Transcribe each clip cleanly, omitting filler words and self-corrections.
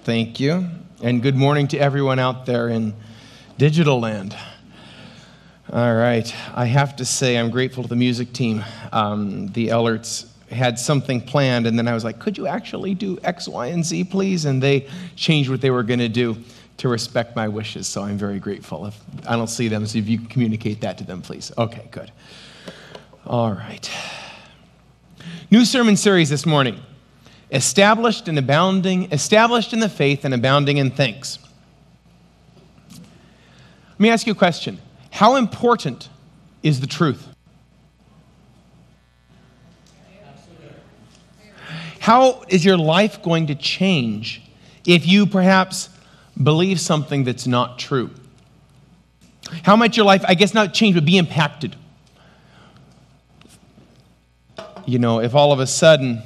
Thank you. And good morning to everyone out there in digital land. All right. I have to say I'm grateful to the music team. The Ellerts had something planned, and then I was like, could you actually do X, Y, and Z, please? And they changed what they were going to do to respect my wishes, so I'm very grateful. If I don't see them, so if you communicate that to them, please. Okay, good. All right. New sermon series this morning. Established in the faith and abounding in thanks. Let me ask you a question. How important is the truth? How is your life going to change if you perhaps believe something that's not true? How might your life, I guess not change, but be impacted? You know, if all of a sudden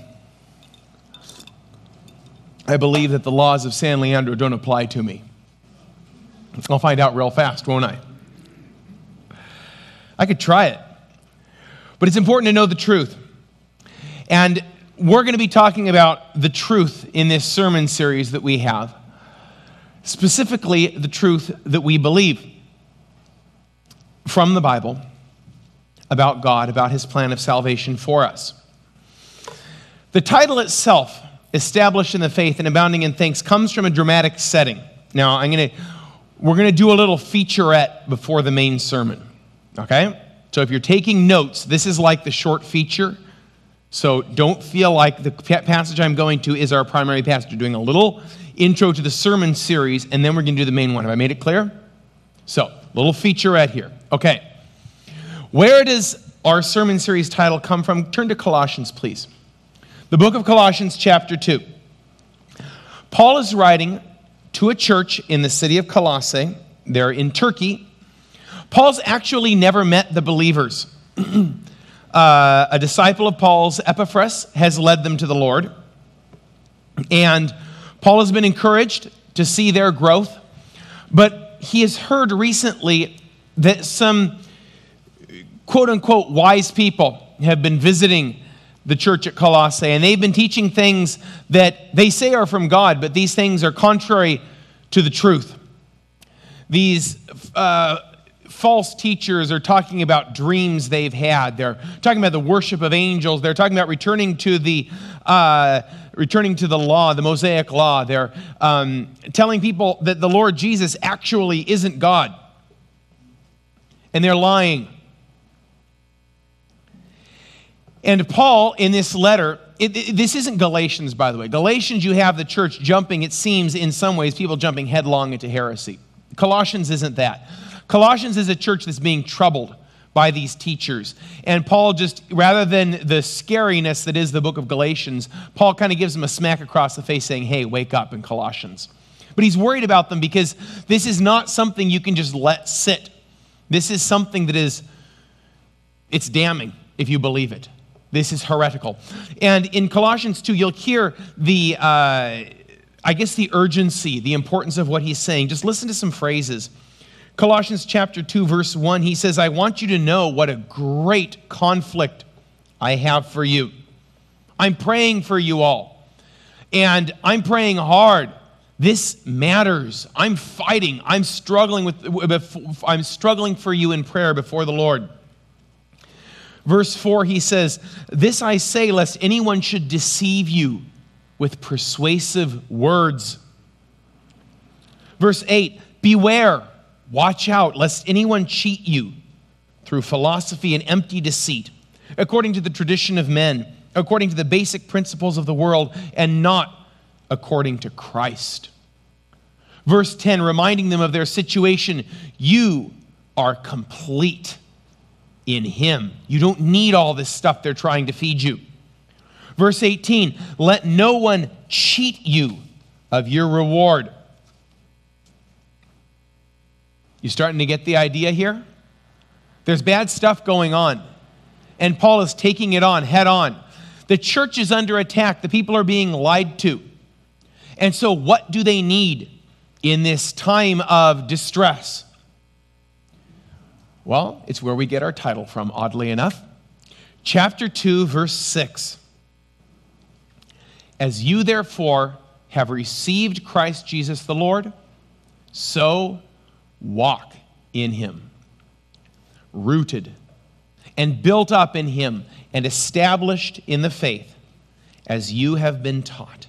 I believe that the laws of San Leandro don't apply to me, I'll find out real fast, won't I? I could try it. But it's important to know the truth. And we're going to be talking about the truth in this sermon series that we have. Specifically, the truth that we believe from the Bible about God, about His plan of salvation for us. The title itself, Established in the Faith and Abounding in Thanks, comes from a dramatic setting. Now, we're going to do a little featurette before the main sermon, okay? So if you're taking notes, this is like the short feature, so don't feel like the passage I'm going to is our primary passage. We're doing a little intro to the sermon series, and then we're going to do the main one. Have I made it clear? So, little featurette here. Okay. Where does our sermon series title come from? Turn to Colossians, please. The book of Colossians, chapter 2. Paul is writing to a church in the city of Colossae. They're in Turkey. Paul's actually never met the believers. A disciple of Paul's, Epaphras, has led them to the Lord. And Paul has been encouraged to see their growth. But he has heard recently that some quote-unquote wise people have been visiting the church at Colossae, and they've been teaching things that they say are from God, but these things are contrary to the truth. These false teachers are talking about dreams they've had. They're talking about the worship of angels. They're talking about returning to the law, the Mosaic law. They're telling people that the Lord Jesus actually isn't God, and they're lying. And Paul, in this letter, this isn't Galatians, by the way. Galatians, you have the church jumping, it seems, in some ways, people jumping headlong into heresy. Colossians isn't that. Colossians is a church that's being troubled by these teachers. And Paul just, rather than the scariness that is the book of Galatians, Paul kind of gives them a smack across the face saying, hey, wake up in Colossians. But he's worried about them because this is not something you can just let sit. This is something that it's damning if you believe it. This is heretical. And in Colossians 2, you'll hear the urgency, the importance of what he's saying. Just listen to some phrases. Colossians chapter 2, verse 1, he says, I want you to know what a great conflict I have for you. I'm praying for you all. And I'm praying hard. This matters. I'm fighting. I'm struggling for you in prayer before the Lord. Verse 4, he says, this I say, lest anyone should deceive you with persuasive words. Verse 8, beware, watch out, lest anyone cheat you through philosophy and empty deceit, according to the tradition of men, according to the basic principles of the world, and not according to Christ. Verse 10, reminding them of their situation, you are complete in Him. You don't need all this stuff they're trying to feed you. Verse 18, let no one cheat you of your reward. You starting to get the idea here? There's bad stuff going on, and Paul is taking it on head on. The church is under attack. The people are being lied to. And so what do they need in this time of distress? Well, it's where we get our title from, oddly enough. Chapter 2, verse 6. As you therefore have received Christ Jesus the Lord, so walk in him, rooted and built up in him and established in the faith as you have been taught.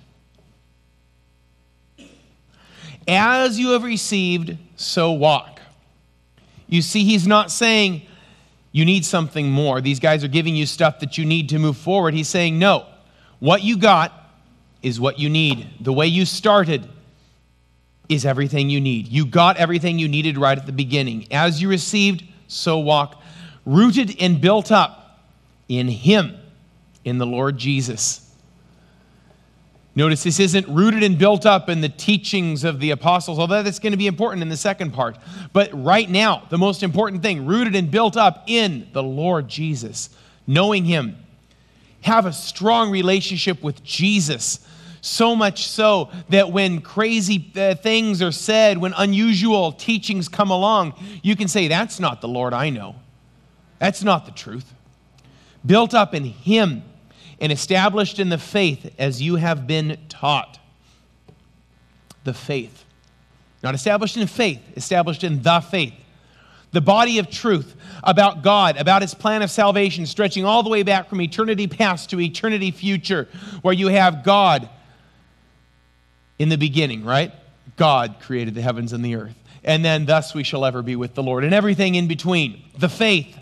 As you have received, so walk. You see, he's not saying you need something more. These guys are giving you stuff that you need to move forward. He's saying, no, what you got is what you need. The way you started is everything you need. You got everything you needed right at the beginning. As you received, so walk. Rooted and built up in him, in the Lord Jesus. Notice this isn't rooted and built up in the teachings of the apostles, although that's going to be important in the second part. But right now, the most important thing, rooted and built up in the Lord Jesus, knowing him. Have a strong relationship with Jesus, so much so that when crazy things are said, when unusual teachings come along, you can say, that's not the Lord I know. That's not the truth. Built up in him and established in the faith as you have been taught. The faith. Not established in faith, established in the faith. The body of truth about God, about his plan of salvation, stretching all the way back from eternity past to eternity future, where you have God in the beginning, right? God created the heavens and the earth. And then thus we shall ever be with the Lord. And everything in between. The faith.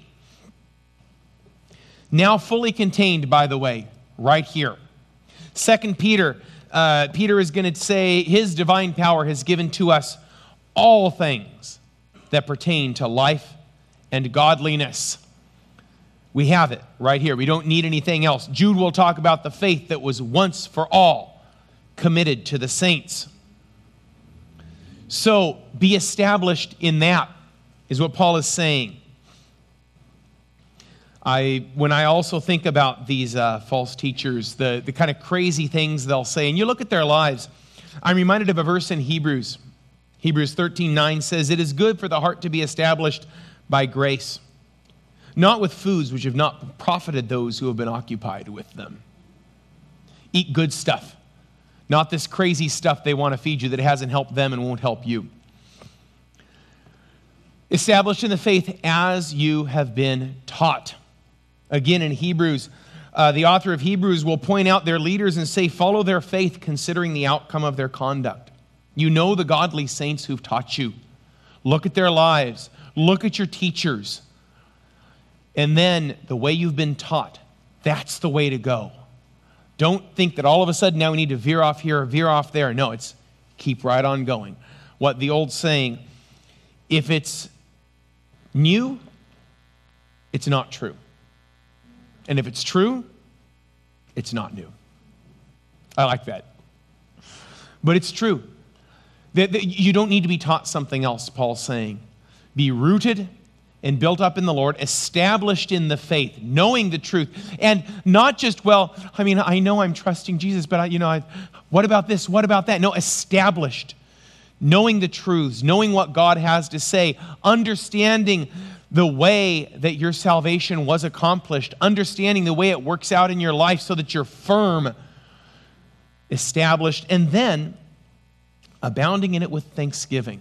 Now fully contained, by the way, right here. 2 Peter, Peter is going to say his divine power has given to us all things that pertain to life and godliness. We have it right here. We don't need anything else. Jude will talk about the faith that was once for all committed to the saints. So be established in that, is what Paul is saying. When I also think about these false teachers, the kind of crazy things they'll say, and you look at their lives, I'm reminded of a verse in Hebrews. Hebrews 13:9 says, "It is good for the heart to be established by grace, not with foods which have not profited those who have been occupied with them." Eat good stuff, not this crazy stuff they want to feed you that hasn't helped them and won't help you. Established in the faith as you have been taught. Again, in Hebrews, the author of Hebrews will point out their leaders and say, follow their faith considering the outcome of their conduct. You know the godly saints who've taught you. Look at their lives. Look at your teachers. And then the way you've been taught, that's the way to go. Don't think that all of a sudden now we need to veer off here or veer off there. No, it's keep right on going. What the old saying, if it's new, it's not true. And if it's true, it's not new. I like that. But it's true. That you don't need to be taught something else, Paul's saying. Be rooted and built up in the Lord, established in the faith, knowing the truth. And not just, I know I'm trusting Jesus, but what about this? What about that? No, established. Knowing the truths, knowing what God has to say, understanding the way that your salvation was accomplished, understanding the way it works out in your life so that you're firm, established, and then abounding in it with thanksgiving.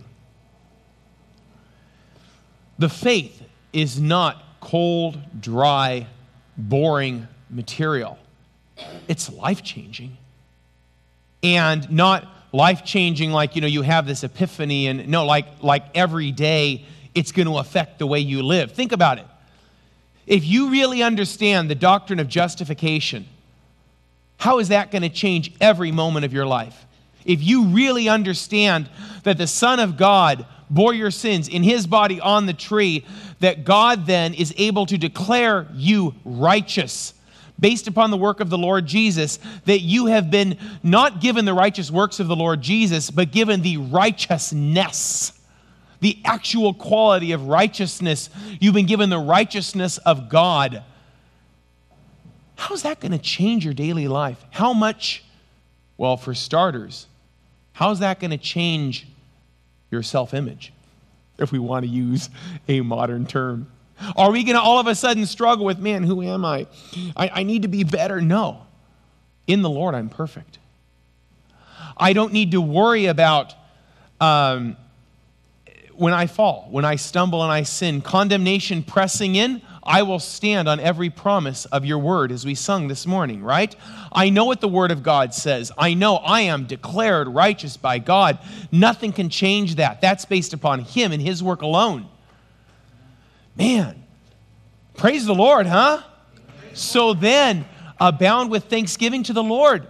The faith is not cold, dry, boring material. It's life-changing. And not life-changing like, you have this epiphany and no, like every day it's going to affect the way you live. Think about it. If you really understand the doctrine of justification, how is that going to change every moment of your life? If you really understand that the Son of God bore your sins in his body on the tree, that God then is able to declare you righteous based upon the work of the Lord Jesus, that you have been not given the righteous works of the Lord Jesus, but given the righteousness, the actual quality of righteousness. You've been given the righteousness of God. How's that going to change your daily life? How much? Well, for starters, how's that going to change your self-image, if we want to use a modern term? Are we going to all of a sudden struggle with, man, who am I? I need to be better. No. In the Lord, I'm perfect. I don't need to worry about when I fall, when I stumble and I sin, condemnation pressing in. I will stand on every promise of your word, as we sung this morning, right? I know what the word of God says. I know I am declared righteous by God. Nothing can change that. That's based upon him and his work alone. Man, praise the Lord, huh? So then, abound with thanksgiving to the Lord.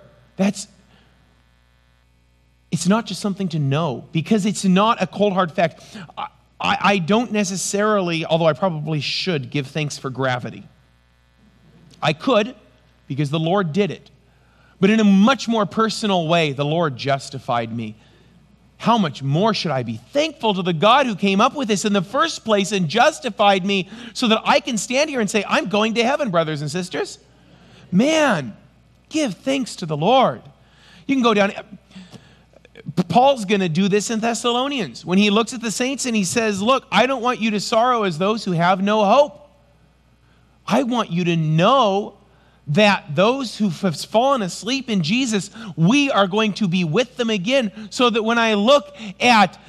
It's not just something to know, because it's not a cold hard fact. I don't necessarily, although I probably should, give thanks for gravity. I could, because the Lord did it. But in a much more personal way, the Lord justified me. How much more should I be thankful to the God who came up with this in the first place and justified me so that I can stand here and say, I'm going to heaven, brothers and sisters? Man, give thanks to the Lord. You can go down. Paul's going to do this in Thessalonians when he looks at the saints and he says, look, I don't want you to sorrow as those who have no hope. I want you to know that those who have fallen asleep in Jesus, we are going to be with them again, so that when I look at,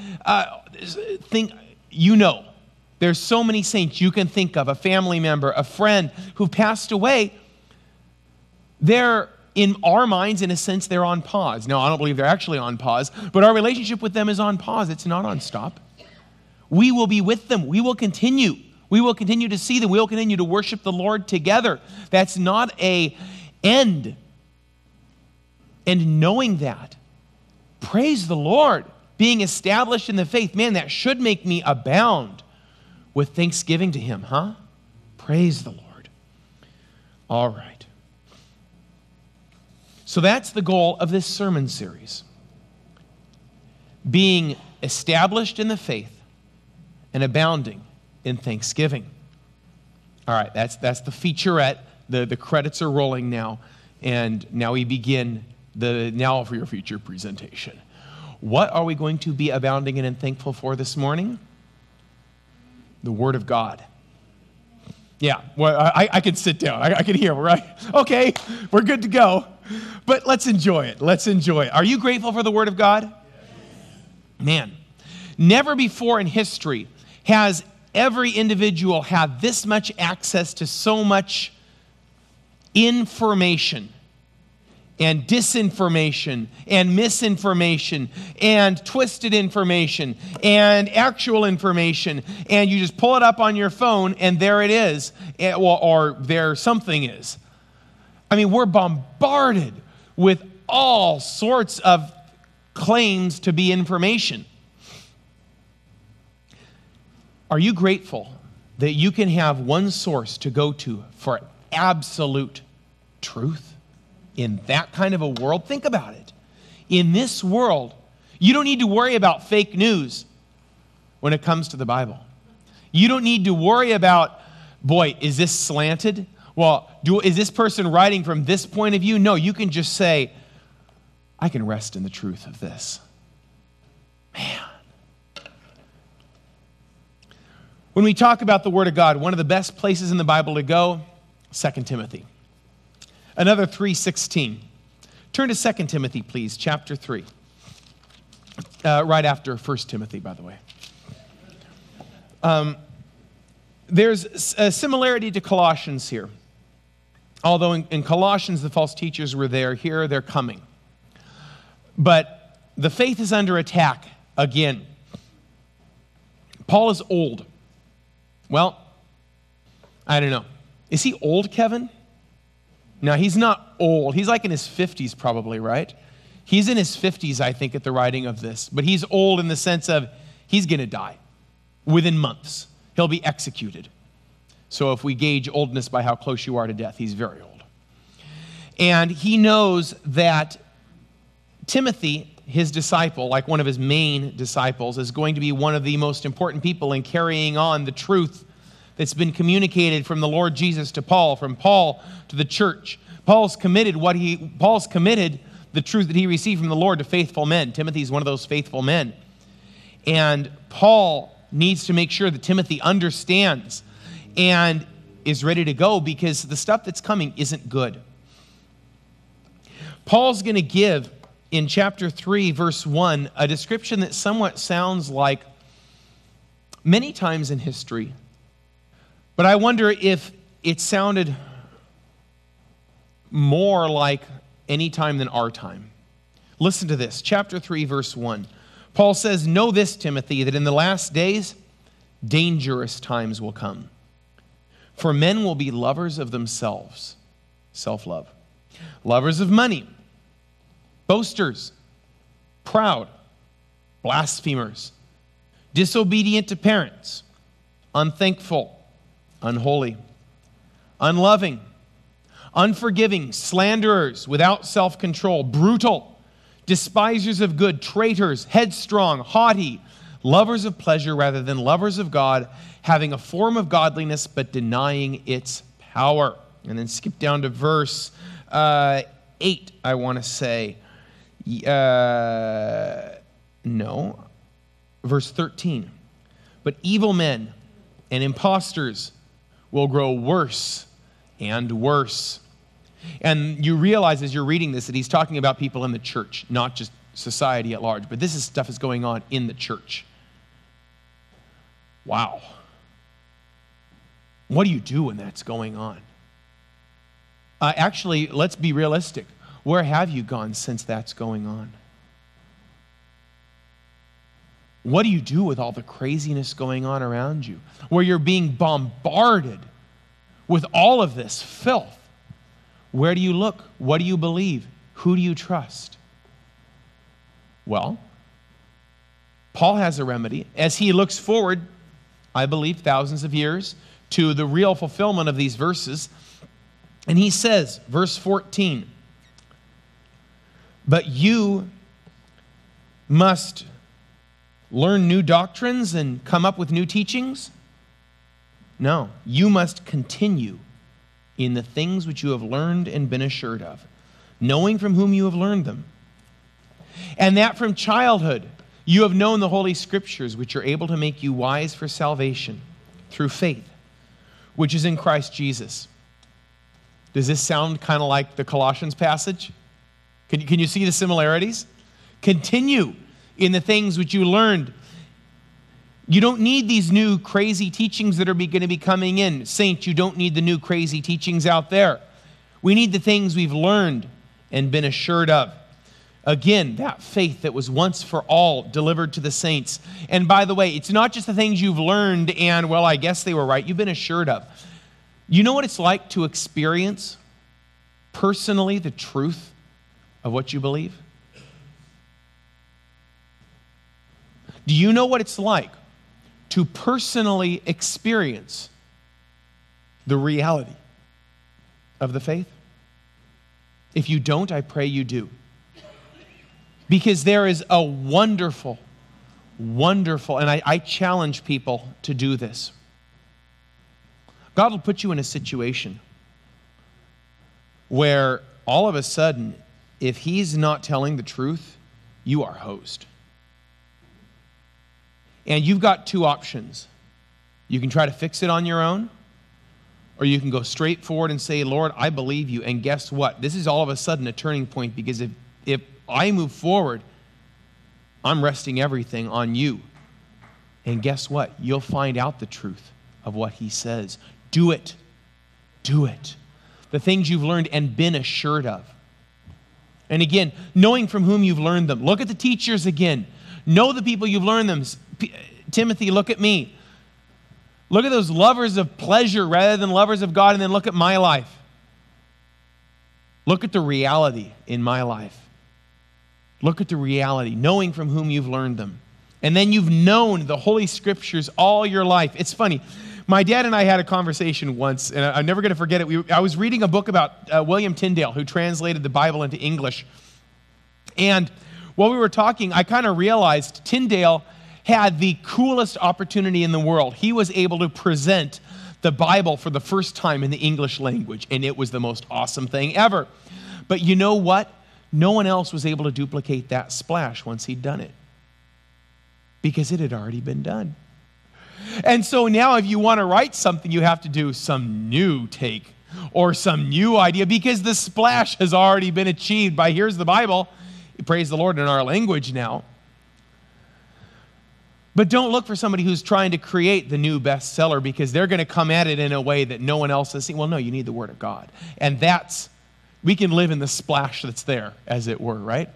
there's so many saints you can think of, a family member, a friend who passed away. They're, in our minds, in a sense, they're on pause. No, I don't believe they're actually on pause, but our relationship with them is on pause. It's not on stop. We will be with them. We will continue. We will continue to see them. We will continue to worship the Lord together. That's not an end. And knowing that, praise the Lord, being established in the faith, man, that should make me abound with thanksgiving to him, huh? Praise the Lord. All right. So that's the goal of this sermon series. Being established in the faith and abounding in thanksgiving. All right, that's the featurette. The credits are rolling now. And now we begin now for your feature presentation. What are we going to be abounding in and thankful for this morning? The Word of God. Yeah, well, I can sit down. I can hear, right? Okay, we're good to go. But let's enjoy it. Let's enjoy it. Are you grateful for the Word of God? Yes. Man, never before in history has every individual had this much access to so much information and disinformation and misinformation and twisted information and actual information, and you just pull it up on your phone and there it is, or there something is. I mean, we're bombarded with all sorts of claims to be information. Are you grateful that you can have one source to go to for absolute truth in that kind of a world? Think about it. In this world, you don't need to worry about fake news when it comes to the Bible. You don't need to worry about, boy, is this slanted? Well, is this person writing from this point of view? No, you can just say, I can rest in the truth of this. Man. When we talk about the Word of God, one of the best places in the Bible to go, 2 Timothy. Another 3:16. Turn to 2 Timothy, please, chapter 3. Right after 1 Timothy, by the way. There's a similarity to Colossians here. Although in Colossians, the false teachers were there, here they're coming. But the faith is under attack again. Paul is old. Well, I don't know. Is he old, Kevin? No, he's not old. He's like in his 50s probably, right? He's in his 50s, I think, at the writing of this. But he's old in the sense of he's going to die within months. He'll be executed. So if we gauge oldness by how close you are to death, he's very old. And he knows that Timothy, his disciple, like one of his main disciples, is going to be one of the most important people in carrying on the truth that's been communicated from the Lord Jesus to Paul, from Paul to the church. Paul's committed the truth that he received from the Lord to faithful men. Timothy's one of those faithful men. And Paul needs to make sure that Timothy understands and is ready to go, because the stuff that's coming isn't good. Paul's going to give in chapter 3, verse 1, a description that somewhat sounds like many times in history, but I wonder if it sounded more like any time than our time. Listen to this, chapter 3, verse 1. Paul says, "Know this, Timothy, that in the last days dangerous times will come. For men will be lovers of themselves," self-love, "lovers of money, boasters, proud, blasphemers, disobedient to parents, unthankful, unholy, unloving, unforgiving, slanderers, without self-control, brutal, despisers of good, traitors, headstrong, haughty, lovers of pleasure rather than lovers of God, having a form of godliness but denying its power." And then skip down to verse 8, I want to say. Verse 13. "But evil men and impostors will grow worse and worse." And you realize as you're reading this that he's talking about people in the church, not just society at large. But stuff is going on in the church. Wow. What do you do when that's going on? Actually, let's be realistic. Where have you gone since that's going on? What do you do with all the craziness going on around you? Where you're being bombarded with all of this filth. Where do you look? What do you believe? Who do you trust? Well, Paul has a remedy. As he looks forward, I believe, thousands of years to the real fulfillment of these verses. And he says, verse 14, "But you must learn new doctrines and come up with new teachings? No, you must continue in the things which you have learned and been assured of, knowing from whom you have learned them. And that from childhood you have known the Holy Scriptures, which are able to make you wise for salvation through faith, which is in Christ Jesus." Does this sound kind of like the Colossians passage? Can you see the similarities? Continue in the things which you learned. You don't need these new crazy teachings that are going to be coming in. Saints, you don't need the new crazy teachings out there. We need the things we've learned and been assured of. Again, that faith that was once for all delivered to the saints. And by the way, it's not just the things you've learned and, well, I guess they were right. You've been assured of. You know what it's like to experience personally the truth of what you believe? Do you know what it's like to personally experience the reality of the faith? If you don't, I pray you do. Because there is a wonderful, and I challenge people to do this. God will put you in a situation where all of a sudden, if He's not telling the truth, you are hosed. And you've got two options. You can try to fix it on your own, or you can go straight forward and say, "Lord, I believe you." And guess what? This is all of a sudden a turning point, because if I move forward, I'm resting everything on you. And guess what? You'll find out the truth of what He says. Do it. Do it. The things you've learned and been assured of. And again, knowing from whom you've learned them. Look at the teachers again. Know the people you've learned them. Timothy, look at me. Look at those lovers of pleasure rather than lovers of God, and then look at my life. Look at the reality in my life. Look at the reality, knowing from whom you've learned them. And then you've known the Holy Scriptures all your life. It's funny. My dad and I had a conversation once, and I'm never going to forget it. I was reading a book about William Tyndale, who translated the Bible into English. And while we were talking, I kind of realized Tyndale had the coolest opportunity in the world. He was able to present the Bible for the first time in the English language, and it was the most awesome thing ever. But you know what? No one else was able to duplicate that splash once he'd done it, because it had already been done. And so now if you want to write something, you have to do some new take or some new idea, because the splash has already been achieved by here's the Bible. praise the Lord, in our language now. But don't look for somebody who's trying to create the new bestseller, because they're going to come at it in a way that no one else has seen. Well, no, you need the Word of God. And we can live in the splash that's there, as it were, right?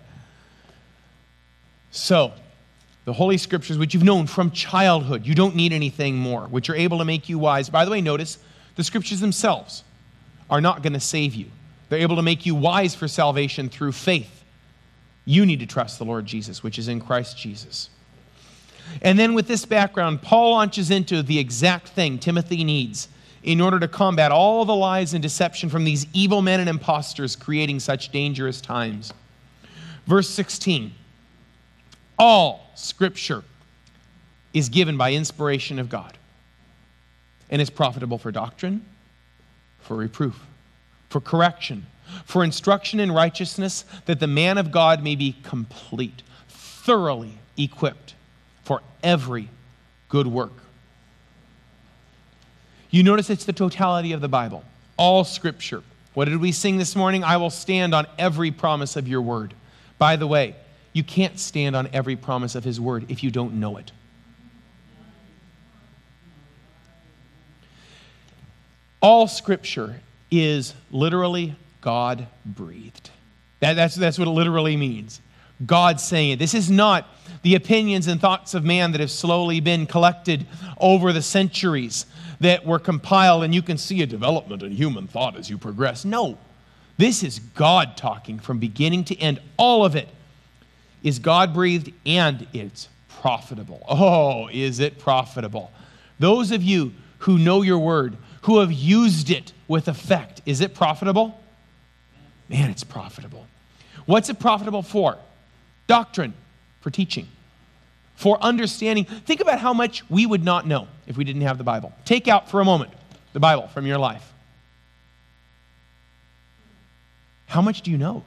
So, the Holy Scriptures, which you've known from childhood, you don't need anything more, which are able to make you wise. By the way, notice, the Scriptures themselves are not going to save you. They're able to make you wise for salvation through faith. You need to trust the Lord Jesus, which is in Christ Jesus. And then with this background, Paul launches into the exact thing Timothy needs in order to combat all the lies and deception from these evil men and impostors creating such dangerous times. Verse 16, all Scripture is given by inspiration of God and is profitable for doctrine, for reproof, for correction, for instruction in righteousness, that the man of God may be complete, thoroughly equipped for every good work. You notice it's the totality of the Bible. All Scripture. What did we sing this morning? I will stand on every promise of your word. By the way, you can't stand on every promise of his word if you don't know it. All Scripture is literally God-breathed. That's what it literally means. God saying it. This is not the opinions and thoughts of man that have slowly been collected over the centuries that were compiled, and you can see a development in human thought as you progress. No, this is God talking from beginning to end. All of it is God-breathed, and it's profitable. Oh, is it profitable? Those of you who know your word, who have used it with effect, is it profitable? Man, it's profitable. What's it profitable for? Doctrine, for teaching, for understanding. Think about how much we would not know if we didn't have the Bible. Take out for a moment the Bible from your life. How much do you know?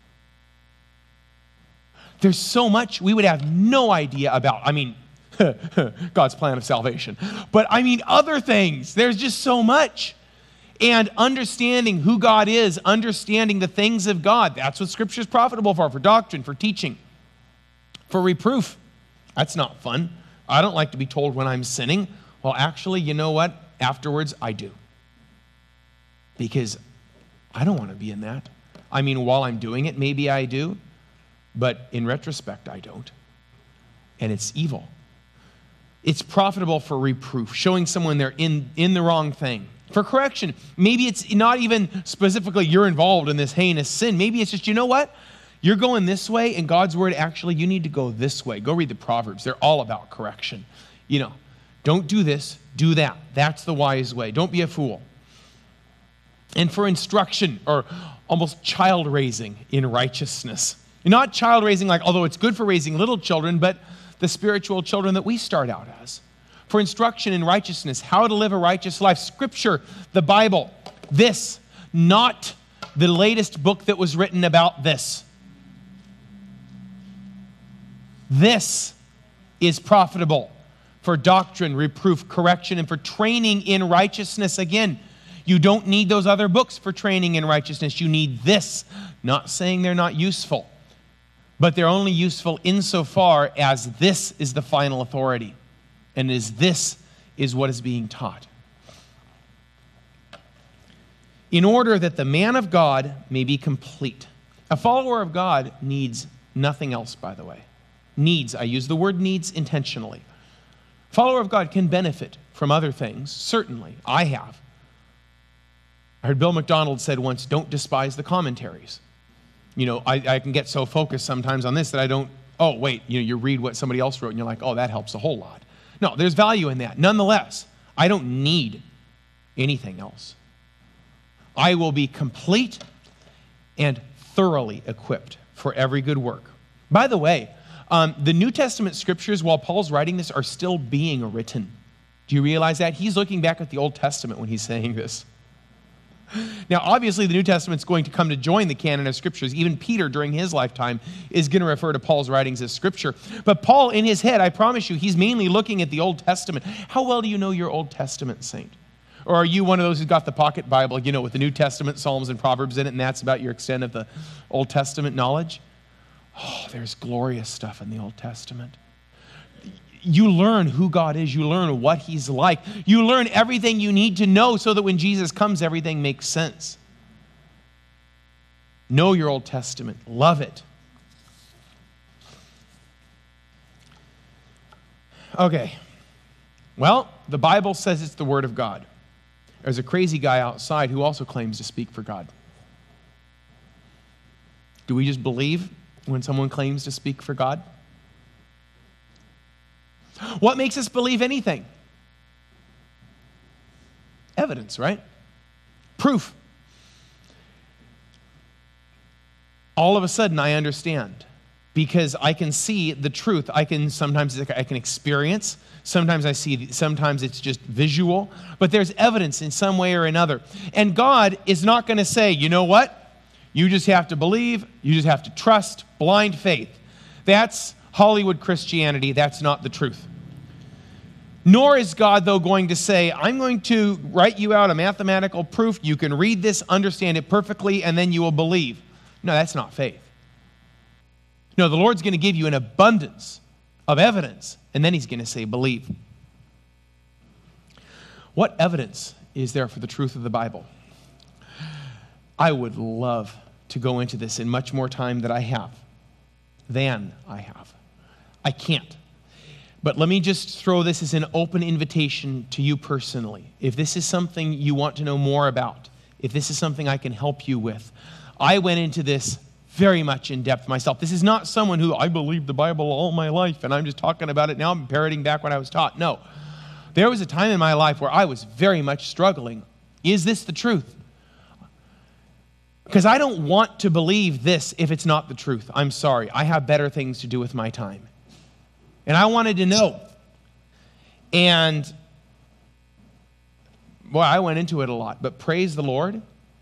There's so much we would have no idea about. I mean, God's plan of salvation. But I mean other things. There's just so much. And understanding who God is, understanding the things of God, that's what Scripture is profitable for doctrine, for teaching, for reproof. That's not fun. I don't like to be told when I'm sinning. Well, actually, you know what? Afterwards, I do. Because I don't want to be in that. I mean, while I'm doing it, maybe I do. But in retrospect, I don't. And it's evil. It's profitable for reproof, showing someone they're in the wrong thing. For correction, maybe it's not even specifically you're involved in this heinous sin. Maybe it's just, you know what? You're going this way, and God's word, actually, you need to go this way. Go read the Proverbs. They're all about correction. You know, don't do this, do that. That's the wise way. Don't be a fool. And for instruction, or almost child raising in righteousness. Not child raising like, although it's good for raising little children, but the spiritual children that we start out as. For instruction in righteousness, how to live a righteous life. Scripture, the Bible, this, not the latest book that was written about this. This is profitable for doctrine, reproof, correction, and for training in righteousness. Again, you don't need those other books for training in righteousness. You need this. Not saying they're not useful, but they're only useful insofar as this is the final authority. And this is what is being taught. In order that the man of God may be complete. A follower of God needs nothing else, by the way. Needs, I use the word needs intentionally. A follower of God can benefit from other things, certainly. I have. I heard Bill McDonald said once, don't despise the commentaries. You know, I can get so focused sometimes on this that I don't, you read what somebody else wrote and you're like, oh, that helps a whole lot. No, there's value in that. Nonetheless, I don't need anything else. I will be complete and thoroughly equipped for every good work. By the way, the New Testament scriptures, while Paul's writing this, are still being written. Do you realize that? He's looking back at the Old Testament when he's saying this. Now, obviously, the New Testament's going to come to join the canon of scriptures. Even Peter, during his lifetime, is going to refer to Paul's writings as scripture. But Paul, in his head, I promise you, he's mainly looking at the Old Testament. How well do you know your Old Testament, saint? Or are you one of those who's got the pocket Bible, with the New Testament, Psalms, and Proverbs in it, and that's about your extent of the Old Testament knowledge? Oh, there's glorious stuff in the Old Testament. You learn who God is. You learn what he's like. You learn everything you need to know so that when Jesus comes, everything makes sense. Know your Old Testament. Love it. Okay. Well, the Bible says it's the Word of God. There's a crazy guy outside who also claims to speak for God. Do we just believe when someone claims to speak for God? What makes us believe anything? Evidence, right? Proof. All of a sudden, I understand because I can see the truth. I can experience. Sometimes I see, sometimes it's just visual, but there's evidence in some way or another. And God is not going to say, you know what? You just have to believe. You just have to trust. Blind faith. That's Hollywood Christianity. That's not the truth. Nor is God, though, going to say, I'm going to write you out a mathematical proof. You can read this, understand it perfectly, and then you will believe. No, that's not faith. No, the Lord's going to give you an abundance of evidence, and then he's going to say, believe. What evidence is there for the truth of the Bible? I would love to go into this in much more time than I have. I can't. But let me just throw this as an open invitation to you personally. If this is something you want to know more about, if this is something I can help you with, I went into this very much in depth myself. This is not someone who, I believed the Bible all my life and I'm just talking about it now. I'm parroting back what I was taught. No. There was a time in my life where I was very much struggling. Is this the truth? Because I don't want to believe this if it's not the truth. I'm sorry. I have better things to do with my time. And I wanted to know. And, boy, I went into it a lot. But praise the Lord,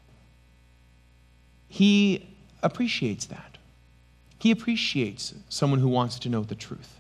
he appreciates that. He appreciates someone who wants to know the truth.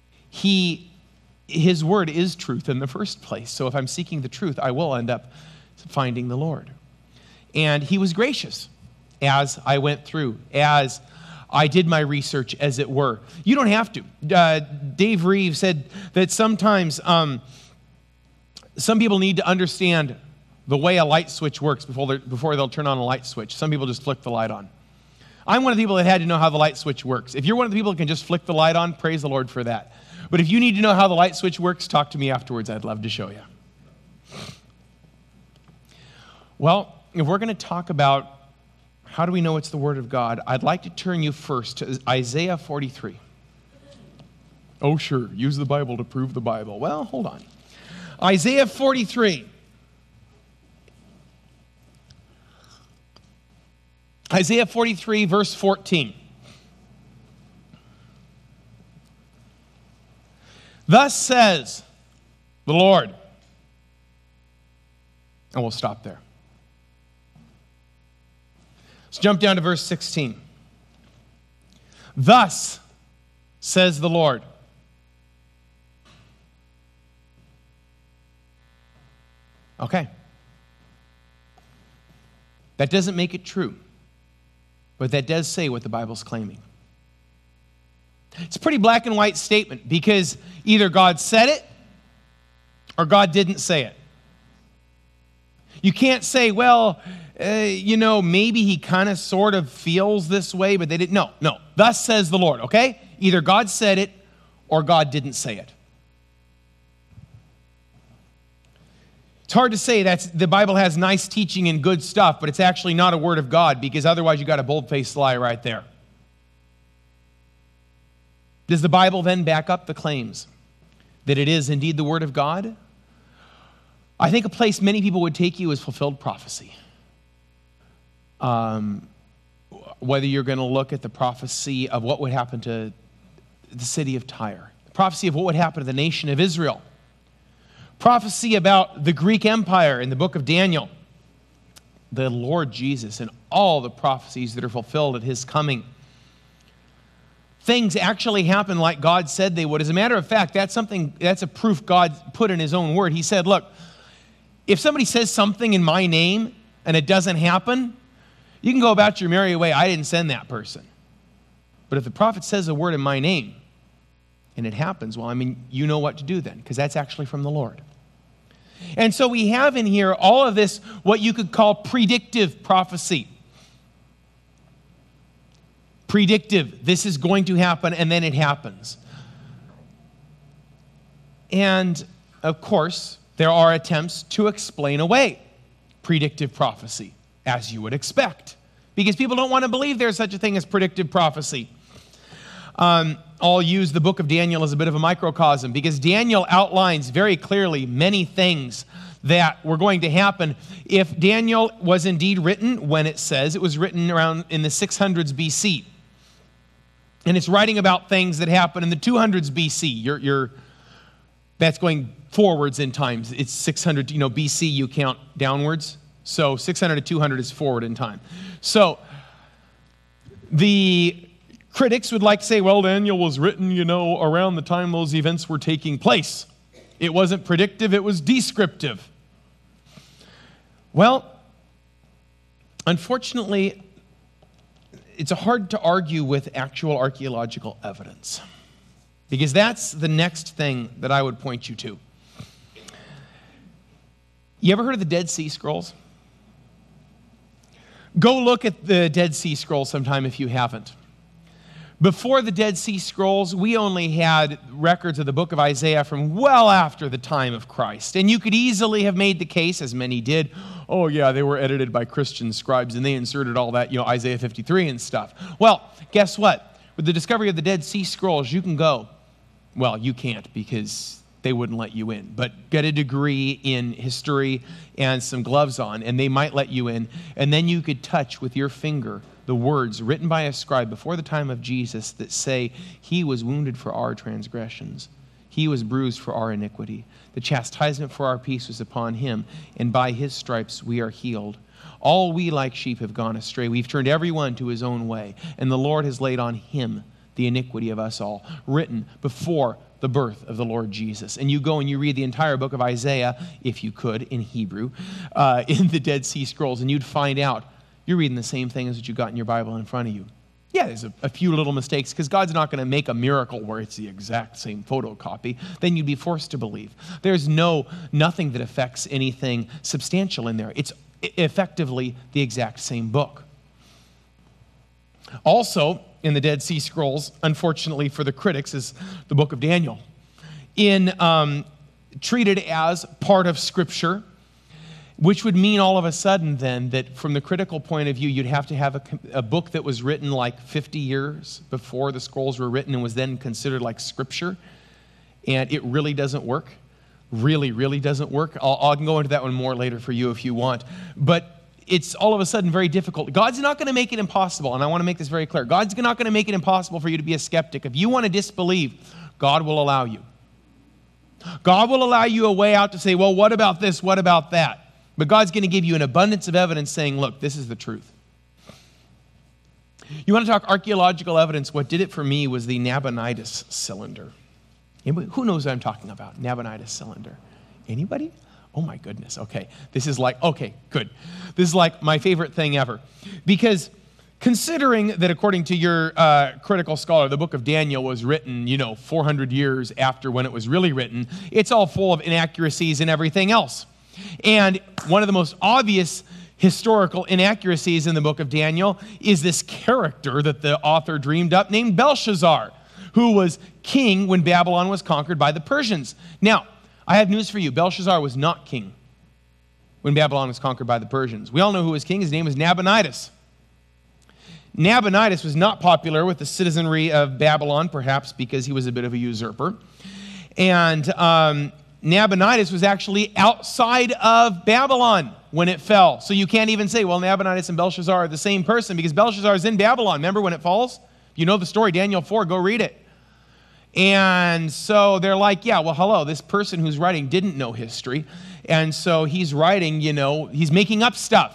His word is truth in the first place. So if I'm seeking the truth, I will end up finding the Lord. And he was gracious as I went through, as I did my research, as it were. You don't have to. Dave Reeves said that sometimes some people need to understand the way a light switch works before they'll turn on a light switch. Some people just flick the light on. I'm one of the people that had to know how the light switch works. If you're one of the people that can just flick the light on, praise the Lord for that. But if you need to know how the light switch works, talk to me afterwards. I'd love to show you. Well, if we're going to talk about how do we know it's the Word of God, I'd like to turn you first to Isaiah 43. Oh, sure, use the Bible to prove the Bible. Well, hold on. Isaiah 43. Isaiah 43, verse 14. Thus says the Lord. And we'll stop there. Let's jump down to verse 16. Thus says the Lord. Okay. That doesn't make it true. But that does say what the Bible's claiming. It's a pretty black and white statement because either God said it or God didn't say it. You can't say, well, maybe he kind of sort of feels this way, but they didn't. No. Thus says the Lord, okay? Either God said it or God didn't say it. It's hard to say that the Bible has nice teaching and good stuff, but it's actually not a word of God because otherwise you got a bold-faced lie right there. Does the Bible then back up the claims that it is indeed the Word of God? I think a place many people would take you is fulfilled prophecy. Whether you're going to look at the prophecy of what would happen to the city of Tyre, the prophecy of what would happen to the nation of Israel, prophecy about the Greek Empire in the book of Daniel, the Lord Jesus, and all the prophecies that are fulfilled at his coming. Things actually happen like God said they would. As a matter of fact, that's a proof God put in his own word. He said, look, if somebody says something in my name and it doesn't happen, you can go about your merry way. I didn't send that person. But if the prophet says a word in my name and it happens, well, I mean, you know what to do then, because that's actually from the Lord. And so we have in here all of this, what you could call predictive prophecy. Predictive. This is going to happen, and then it happens. And, of course, there are attempts to explain away predictive prophecy, as you would expect, because people don't want to believe there's such a thing as predictive prophecy. I'll use the book of Daniel as a bit of a microcosm, because Daniel outlines very clearly many things that were going to happen. If Daniel was indeed written when it says it was written around in the 600s BC, and it's writing about things that happened in the 200s BC, that's going forwards in time. It's 600, BC, you count downwards. So 600 to 200 is forward in time. So the critics would like to say, well, Daniel was written, around the time those events were taking place. It wasn't predictive, it was descriptive. Well, unfortunately, it's hard to argue with actual archaeological evidence, because that's the next thing that I would point you to. You ever heard of the Dead Sea Scrolls? Go look at the Dead Sea Scrolls sometime if you haven't. Before the Dead Sea Scrolls, we only had records of the book of Isaiah from well after the time of Christ. And you could easily have made the case, as many did, oh yeah, they were edited by Christian scribes and they inserted all that, Isaiah 53 and stuff. Well, guess what? With the discovery of the Dead Sea Scrolls, you can go. Well, you can't, because they wouldn't let you in. But get a degree in history and some gloves on, and they might let you in. And then you could touch with your finger the words written by a scribe before the time of Jesus that say, he was wounded for our transgressions. He was bruised for our iniquity. The chastisement for our peace was upon him, and by his stripes we are healed. All we like sheep have gone astray. We've turned everyone to his own way, and the Lord has laid on him the iniquity of us all, written before the birth of the Lord Jesus. And you go and you read the entire book of Isaiah, if you could, in Hebrew, in the Dead Sea Scrolls, and you'd find out you're reading the same thing as what you got in your Bible in front of you. Yeah, there's a few little mistakes, because God's not going to make a miracle where it's the exact same photocopy. Then you'd be forced to believe. There's nothing that affects anything substantial in there. It's effectively the exact same book. Also, in the Dead Sea Scrolls, unfortunately for the critics, is the book of Daniel. Treated as part of Scripture, which would mean all of a sudden then that from the critical point of view, you'd have to have a book that was written like 50 years before the scrolls were written and was then considered like Scripture. And it really doesn't work. Really, really doesn't work. I can go into that one more later for you if you want. But it's all of a sudden very difficult. God's not going to make it impossible, and I want to make this very clear. God's not going to make it impossible for you to be a skeptic. If you want to disbelieve, God will allow you. God will allow you a way out to say, well, what about this? What about that? But God's going to give you an abundance of evidence saying, look, this is the truth. You want to talk archaeological evidence? What did it for me was the Nabonidus cylinder. Anybody? Who knows what I'm talking about? Nabonidus cylinder. Anybody? Oh my goodness. Okay. Okay, good. This is like my favorite thing ever. Because considering that according to your critical scholar, the book of Daniel was written, 400 years after when it was really written, it's all full of inaccuracies and everything else. And one of the most obvious historical inaccuracies in the book of Daniel is this character that the author dreamed up named Belshazzar, who was king when Babylon was conquered by the Persians. Now, I have news for you. Belshazzar was not king when Babylon was conquered by the Persians. We all know who was king. His name was Nabonidus. Nabonidus was not popular with the citizenry of Babylon, perhaps because he was a bit of a usurper. And Nabonidus was actually outside of Babylon when it fell. So you can't even say, well, Nabonidus and Belshazzar are the same person, because Belshazzar is in Babylon. Remember when it falls? You know the story, Daniel 4, go read it. And so they're like, yeah, well, hello, this person who's writing didn't know history. And so he's writing, he's making up stuff.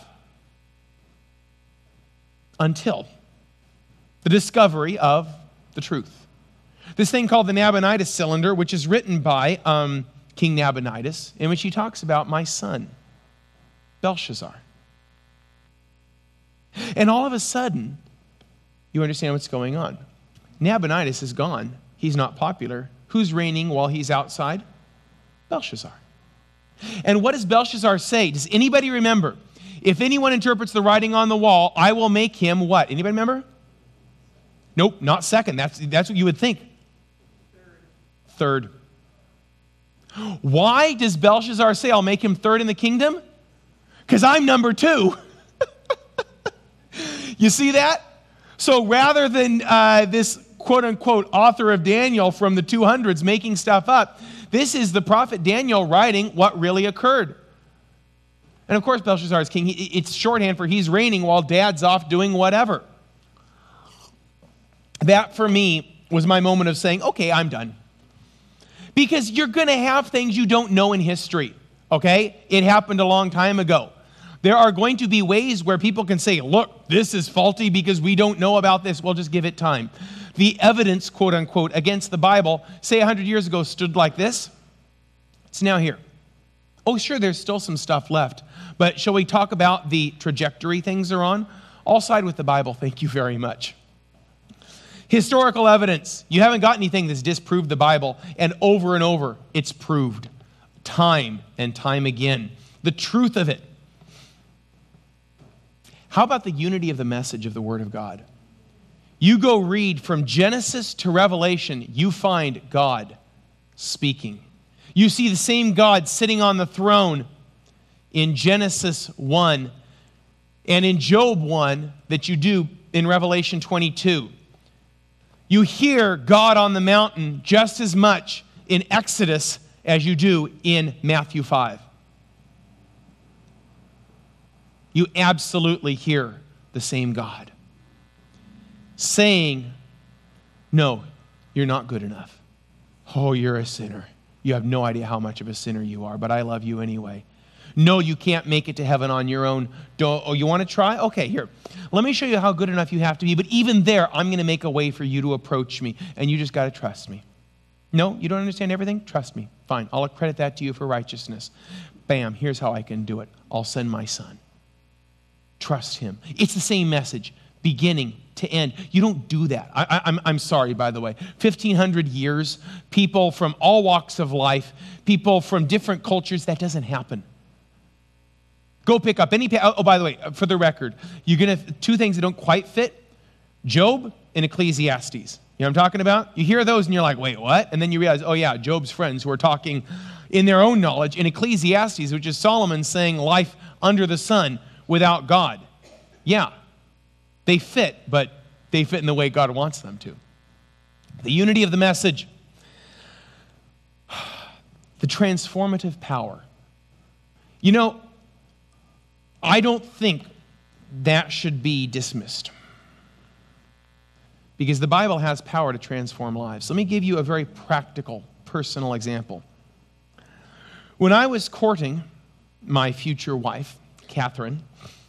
Until the discovery of the truth. This thing called the Nabonidus cylinder, which is written by King Nabonidus, in which he talks about my son, Belshazzar. And all of a sudden, you understand what's going on. Nabonidus is gone. He's not popular. Who's reigning while he's outside? Belshazzar. And what does Belshazzar say? Does anybody remember? If anyone interprets the writing on the wall, I will make him what? Anybody remember? Nope, not second. That's what you would think. Third. Why does Belshazzar say I'll make him third in the kingdom? Because I'm number 2. You see that? So rather than this quote-unquote author of Daniel from the 200s making stuff up, this is the prophet Daniel writing what really occurred. And of course, Belshazzar is king. It's shorthand for he's reigning while dad's off doing whatever. That, for me, was my moment of saying, okay, I'm done. Because you're going to have things you don't know in history, okay? It happened a long time ago. There are going to be ways where people can say, look, this is faulty because we don't know about this. Well, just give it time. The evidence, quote unquote, against the Bible, say 100 years ago, stood like this. It's now here. Oh, sure, there's still some stuff left. But shall we talk about the trajectory things are on? I'll side with the Bible. Thank you very much. Historical evidence. You haven't got anything that's disproved the Bible, and over, it's proved. Time and time again. The truth of it. How about the unity of the message of the Word of God? You go read from Genesis to Revelation, you find God speaking. You see the same God sitting on the throne in Genesis 1 and in Job 1 that you do in Revelation 22. You hear God on the mountain just as much in Exodus as you do in Matthew 5. You absolutely hear the same God saying, no, you're not good enough. Oh, you're a sinner. You have no idea how much of a sinner you are, but I love you anyway. No, you can't make it to heaven on your own. Oh, you want to try? Okay, here. Let me show you how good enough you have to be. But even there, I'm going to make a way for you to approach me. And you just got to trust me. No, you don't understand everything? Trust me. Fine. I'll accredit that to you for righteousness. Bam, here's how I can do it. I'll send my son. Trust him. It's the same message, beginning to end. You don't do that. I'm sorry, by the way. 1,500 years, people from all walks of life, people from different cultures, that doesn't happen. Go pick up any... Oh, by the way, for the record, you're going to... 2 things that don't quite fit. Job and Ecclesiastes. You know what I'm talking about? You hear those and you're like, wait, what? And then you realize, oh yeah, Job's friends who are talking in their own knowledge in Ecclesiastes, which is Solomon saying life under the sun without God. Yeah, they fit, but they fit in the way God wants them to. The unity of the message. The transformative power. You know, I don't think that should be dismissed. Because the Bible has power to transform lives. Let me give you a very practical, personal example. When I was courting my future wife, Catherine,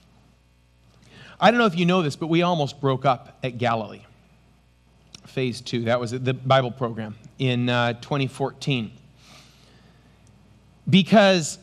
I don't know if you know this, but we almost broke up at Galilee. Phase 2, that was the Bible program in 2014. Because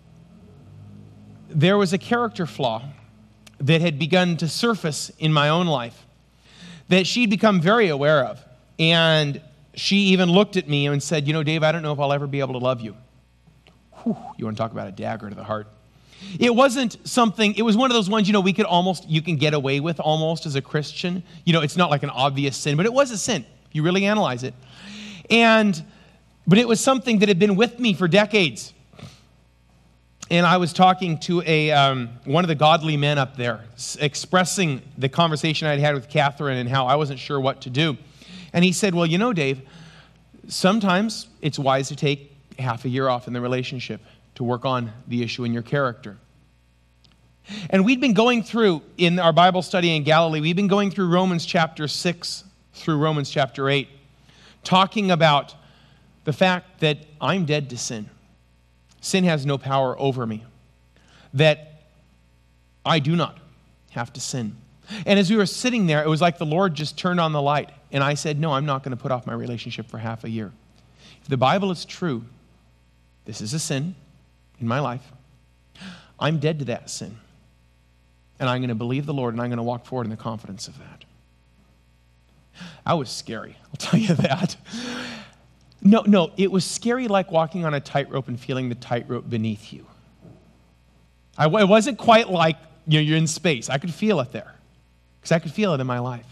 there was a character flaw that had begun to surface in my own life that she'd become very aware of. And she even looked at me and said, you know, Dave, I don't know if I'll ever be able to love you. Whew, you want to talk about a dagger to the heart. It wasn't something, it was one of those ones, you know, you can get away with almost as a Christian. You know, it's not like an obvious sin, but it was a sin. You really analyze it. But it was something that had been with me for decades. And I was talking to one of the godly men up there, expressing the conversation I'd had with Catherine and how I wasn't sure what to do. And he said, well, you know, Dave, sometimes it's wise to take half a year off in the relationship to work on the issue in your character. And we'd been going through, in our Bible study in Galilee, we've been going through Romans chapter 6 through Romans chapter 8, talking about the fact that I'm dead to sin. Sin has no power over me. That I do not have to sin. And as we were sitting there, it was like the Lord just turned on the light. And I said, no, I'm not going to put off my relationship for half a year. If the Bible is true, this is a sin in my life. I'm dead to that sin. And I'm going to believe the Lord, and I'm going to walk forward in the confidence of that. That was scary, I'll tell you that. No, it was scary like walking on a tightrope and feeling the tightrope beneath you. It wasn't quite like you're in space. I could feel it there because I could feel it in my life.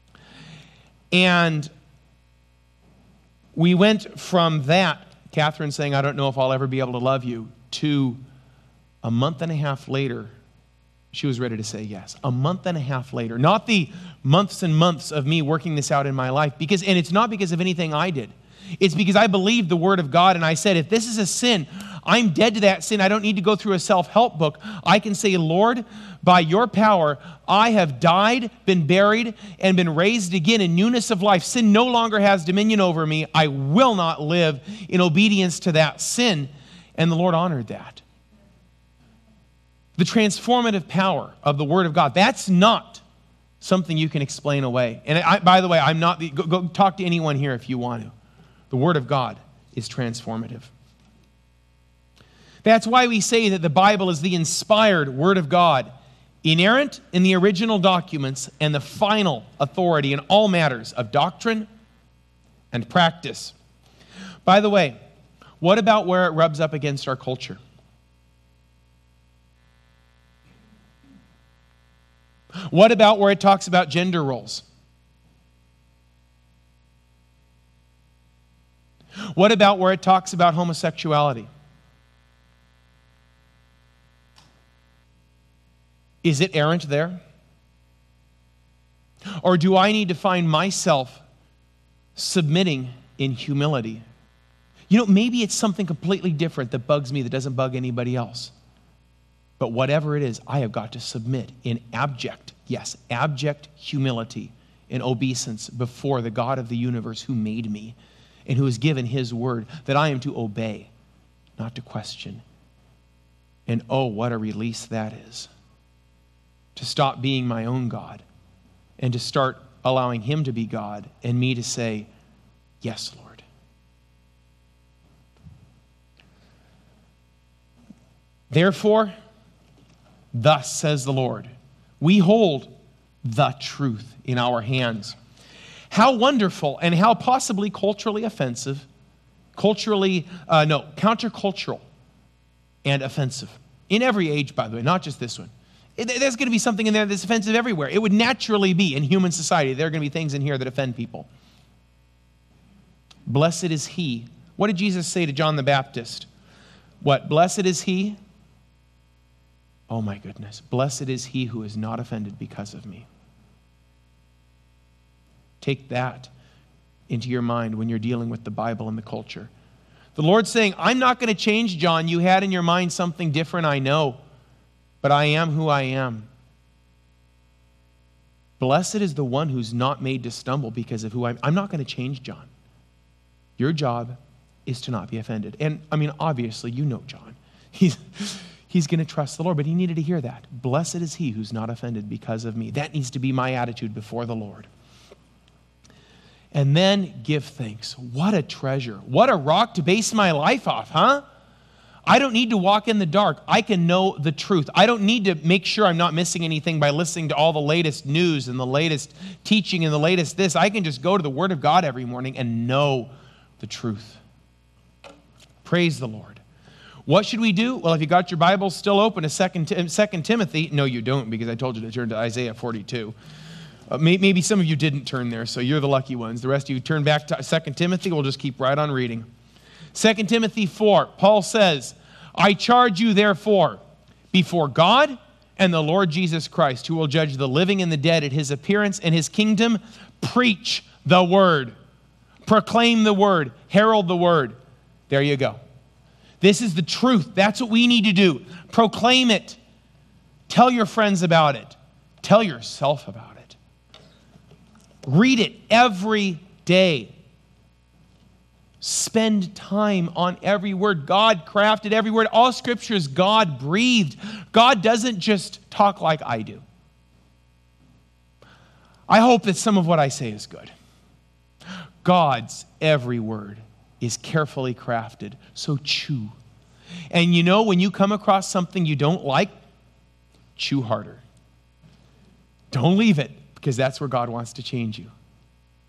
And we went from that, Catherine saying, I don't know if I'll ever be able to love you, to a month and a half later, she was ready to say yes. A month and a half later. Not the months and months of me working this out in my life. And it's not because of anything I did. It's because I believed the Word of God, and I said, if this is a sin, I'm dead to that sin. I don't need to go through a self-help book. I can say, Lord, by your power, I have died, been buried, and been raised again in newness of life. Sin no longer has dominion over me. I will not live in obedience to that sin. And the Lord honored that. The transformative power of the Word of God, that's not something you can explain away. And by the way, I'm not, go talk to anyone here if you want to. The Word of God is transformative. That's why we say that the Bible is the inspired Word of God, inerrant in the original documents and the final authority in all matters of doctrine and practice. By the way, what about where it rubs up against our culture? What about where it talks about gender roles? What about where it talks about homosexuality? Is it errant there? Or do I need to find myself submitting in humility? Maybe it's something completely different that bugs me that doesn't bug anybody else. But whatever it is, I have got to submit in abject humility and obeisance before the God of the universe who made me and who has given his word that I am to obey, not to question. And oh, what a release that is. To stop being my own God and to start allowing him to be God and me to say, yes, Lord. Therefore, thus says the Lord, we hold the truth in our hands. How wonderful and how possibly culturally offensive, countercultural and offensive. In every age, by the way, not just this one. There's going to be something in there that's offensive everywhere. It would naturally be in human society. There are going to be things in here that offend people. Blessed is he. What did Jesus say to John the Baptist? What? Blessed is he? Oh my goodness. Blessed is he who is not offended because of me. Take that into your mind when you're dealing with the Bible and the culture. The Lord's saying, I'm not going to change, John. You had in your mind something different, I know. But I am who I am. Blessed is the one who's not made to stumble because of who I am. I'm not going to change, John. Your job is to not be offended. And, obviously, you know John. He's going to trust the Lord, but he needed to hear that. Blessed is he who's not offended because of me. That needs to be my attitude before the Lord. And then give thanks. What a treasure. What a rock to base my life off, huh? I don't need to walk in the dark. I can know the truth. I don't need to make sure I'm not missing anything by listening to all the latest news and the latest teaching and the latest this. I can just go to the Word of God every morning and know the truth. Praise the Lord. What should we do? Well, if you got your Bible still open to 2 Timothy, no, you don't, because I told you to turn to Isaiah 42. Maybe some of you didn't turn there, so you're the lucky ones. The rest of you turn back to 2 Timothy. We'll just keep right on reading. 2 Timothy 4, Paul says, I charge you therefore before God and the Lord Jesus Christ, who will judge the living and the dead at his appearance and his kingdom, preach the word, proclaim the word, herald the word. There you go. This is the truth. That's what we need to do. Proclaim it. Tell your friends about it. Tell yourself about it. Read it every day. Spend time on every word. God crafted every word. All Scripture is God breathed. God doesn't just talk like I do. I hope that some of what I say is good. God's every word is carefully crafted, so chew. And when you come across something you don't like, chew harder. Don't leave it, because that's where God wants to change you.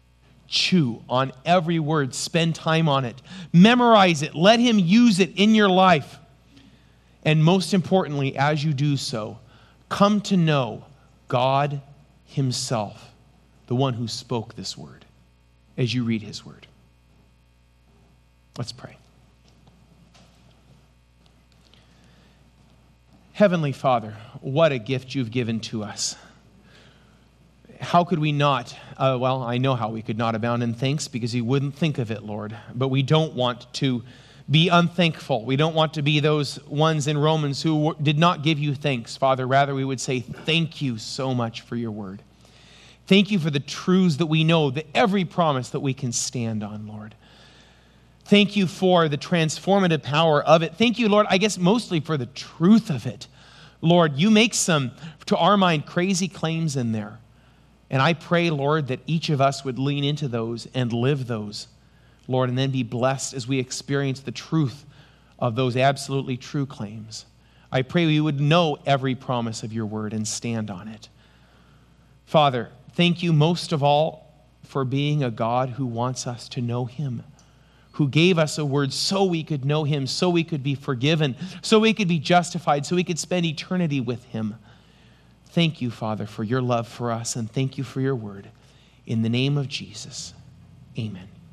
Chew on every word. Spend time on it. Memorize it. Let him use it in your life. And most importantly, as you do so, come to know God himself, the one who spoke this word, as you read his word. Let's pray. Heavenly Father, what a gift you've given to us. How could we not, I know how we could not abound in thanks because you wouldn't think of it, Lord. But we don't want to be unthankful. We don't want to be those ones in Romans who did not give you thanks, Father. Rather, we would say, thank you so much for your word. Thank you for the truths that we know, that every promise that we can stand on, Lord. Thank you for the transformative power of it. Thank you, Lord, I guess mostly for the truth of it. Lord, you make some, to our mind, crazy claims in there. And I pray, Lord, that each of us would lean into those and live those, Lord, and then be blessed as we experience the truth of those absolutely true claims. I pray we would know every promise of your word and stand on it. Father, thank you most of all for being a God who wants us to know him, who gave us a word so we could know him, so we could be forgiven, so we could be justified, so we could spend eternity with him. Thank you, Father, for your love for us, and thank you for your word. In the name of Jesus, amen.